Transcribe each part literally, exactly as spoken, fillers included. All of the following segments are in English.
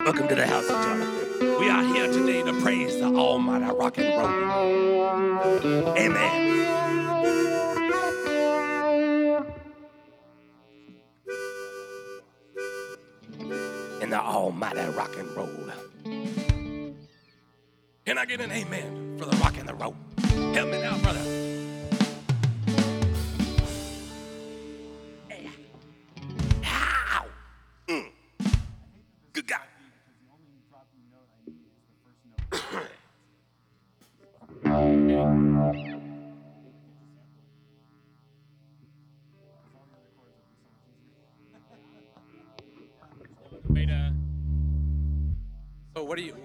Welcome to the house of Jonathan. We are here today to praise the almighty rock and roll. Amen. In the almighty rock and roll. Can I get an amen for the rock and the roll? Help me now, brother. Ow. Mm. Good God. Beta. So what do you?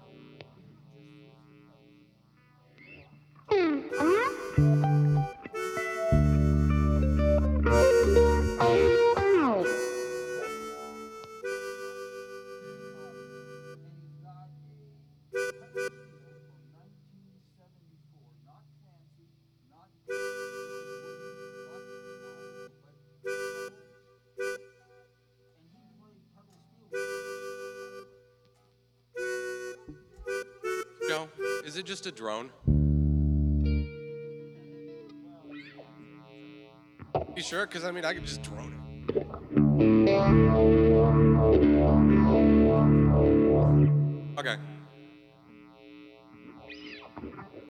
No, is it just a drone? You sure? Because I mean, I could just drone it. Okay.